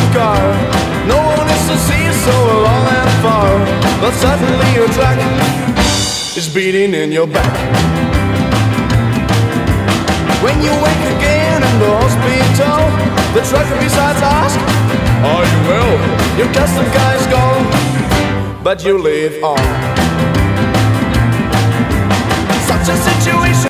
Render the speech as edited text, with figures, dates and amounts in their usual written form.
car. No one is to see you so long and far, but suddenly your track is beating in your back. When you wake again in the hospital, the trucker besides asks, are you well? Your custom car is gone, but you live on. Such a situation